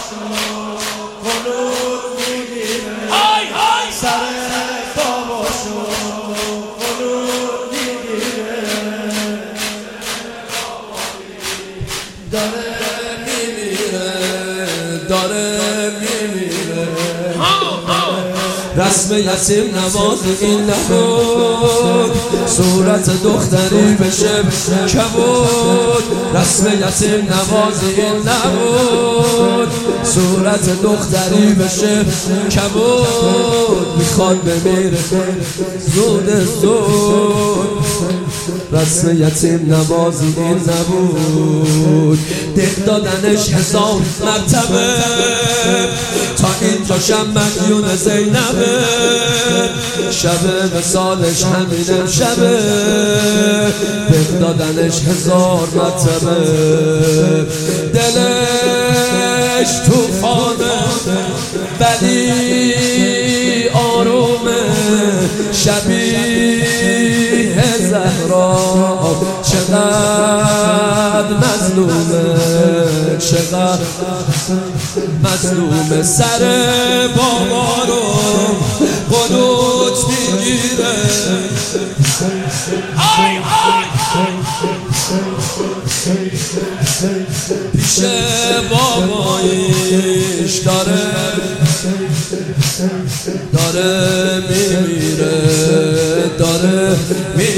قنوت میگیره سر باباشو قنوت میگیره داره میمیره رسم یتیم نواز این نبود صورت دختری بشه کبود رسم یتیم نواز این نبود صورت دختری بشه کبود میخواد بمیره زود رسم یتیم نواز این نبود دق دادنش 1000 مرتبه تا اینجا شم مدیون زینبه شب مثالش همینم شبه دق دادنش 1000 مرتبه دلش توفانه ولی آرومه شبیه زهرا چقدر مظلومه سر بابا رو قنوت میگیره پیش بابایش داره میمیره